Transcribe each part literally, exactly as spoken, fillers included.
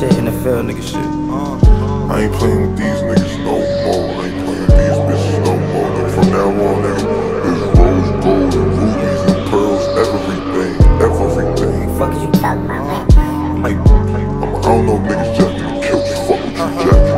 shit, N F L nigga shit. I ain't playing with these niggas no more. I ain't playing with these bitches no more. Nigga, from now on, nigga, it's rose gold and rubies and pearls, everything, everything. The fuck is you talking about, man? Like, I'm, I don't know if niggas just gonna kill you. Fuck with you, Jack.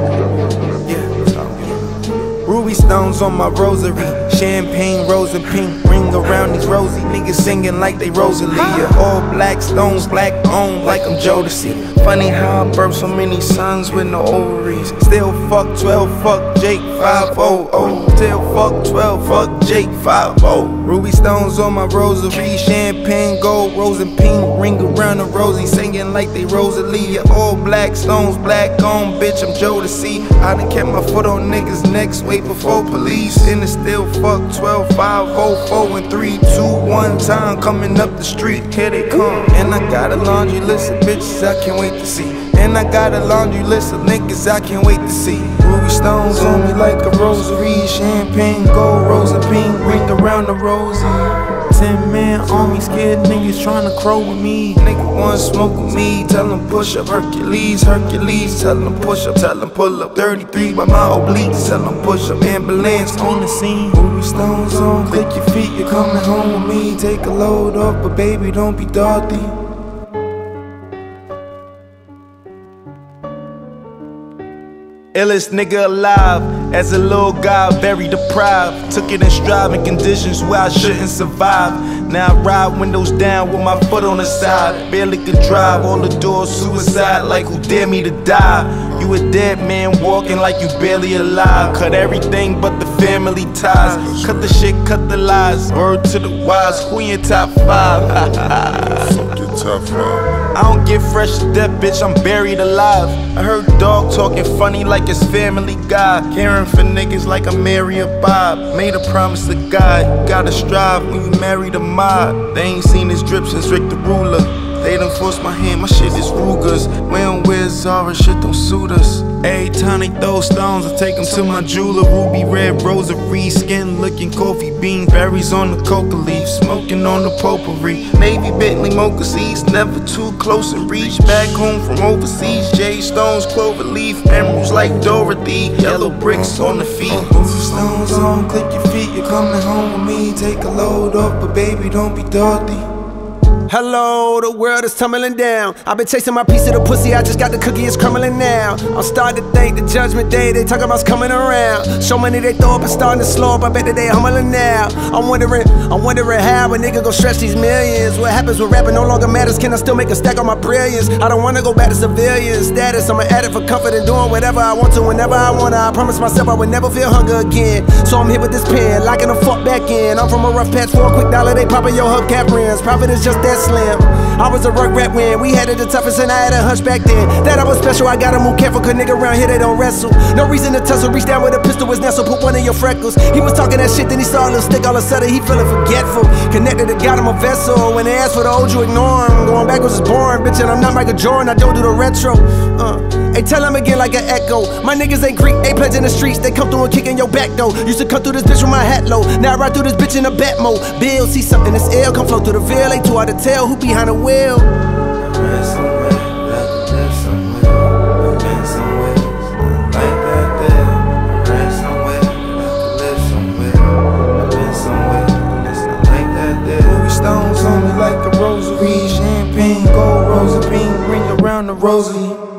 Ruby stones on my rosary, champagne, rose and pink, ring around these rosy niggas singing like they Rosalia. All black stones, black on like I'm Jodeci. Funny how I birthed so many sons with no ovaries. Still fuck twelve, fuck Jake five oh oh. Still fuck twelve, fuck Jake five oh. Ruby stones on my rosary, champagne, gold, rose and pink, ring around the rosy, singing like they Rosalia. All black stones, black on, bitch, I'm Jodeci. I done kept my foot on niggas' necks way before police. And it's still fuck twelve, five oh four and three, two, one time coming up the street. Here they come. And I got a laundry list of bitches I can't wait to see. And I got a laundry list of niggas I can't wait to see. Ruby stones on me like a rosary, champagne, gold, rose and pink, ring around the rosy. Ten man on me, scared niggas tryna crow with me. Nigga wanna smoke with me, tell them push up. Hercules, Hercules, tell them push up, tell them pull up. thirty-three by my obliques, tell them push up. Ambulance on the scene, Ruby stones on, click your feet, you're coming home with me. Take a load off, but baby don't be Dorothy. Illest nigga alive, as a little guy, very deprived. Took it in striving conditions where I shouldn't survive. Now I ride windows down with my foot on the side. Barely could drive, all the doors suicide, like who dare me to die? You a dead man walking like you barely alive. Cut everything but the family ties. Cut the shit, cut the lies. Word to the wise, who in your top five? Fuck your top five. I don't get fresh to death, bitch, I'm buried alive. I heard dog talking funny like it's Family Guy. Caring for niggas like I'm Mary or Bob. Made a promise to God, you gotta strive when you marry the mob. They ain't seen this drip since Rick the Ruler. They done forced my hand, my shit is Ruger's. We don't wear Zara, shit don't suit us. Every time they throw stones, I take them to my jeweler. Ruby red rosary, skin looking coffee bean. Berries on the coca leaf, smoking on the potpourri. Navy Bentley mocha seeds, never too close in reach. Back home from overseas, jade stones, clover leaf. Emeralds like Dorothy, yellow bricks on the feet. Move stones on, click your feet, you're coming home with me. Take a load off, but baby don't be Dorothy. Hello, the world is tumbling down. I've been chasing my piece of the pussy, I just got the cookie, it's crumbling now. I'm starting to think the judgment day, they talk about's coming around. So many they throw up and starting to slow up, I bet that they humbling now. I'm wondering, I'm wondering how a nigga gon' stretch these millions. What happens when rapping no longer matters? Can I still make a stack on my brilliance? I don't wanna go back to civilian status. I'm an addict for comfort and doing whatever I want to whenever I wanna. I promise myself I would never feel hunger again. So I'm here with this pen, locking the fuck back in. I'm from a rough patch, for a quick dollar, they poppin' your hubcap rims. Profit is just that slim. I was a rug rat when we had it the toughest and I had a hunch back then. That I was special, I gotta move careful, cause nigga around here they don't wrestle. No reason to tussle, reach down with a pistol, was nestle, put one in your freckles. He was talking that shit, then he saw a little stick, all of a sudden he feeling forgetful. Connected to God, I'm a vessel. When they ask for the old, you ignore him. Going backwards is boring, bitch, and I'm not Michael Jordan, I don't do the retro. Uh. Hey, tell him again like an echo. My niggas ain't Greek, they pledge in the streets. They come through and kick in your back though. Used to come through this bitch with my hat low. Now I ride through this bitch in a bat mode. Bill, see something that's ill, come flow through the veil. Ain't too hard to tell who behind the wheel. Stones on me like a rosary, champagne, gold, rose and pink, ring around the rosary.